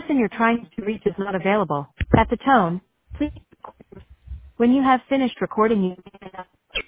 person you're trying to reach is not available. At the tone, please. When you have finished recording, you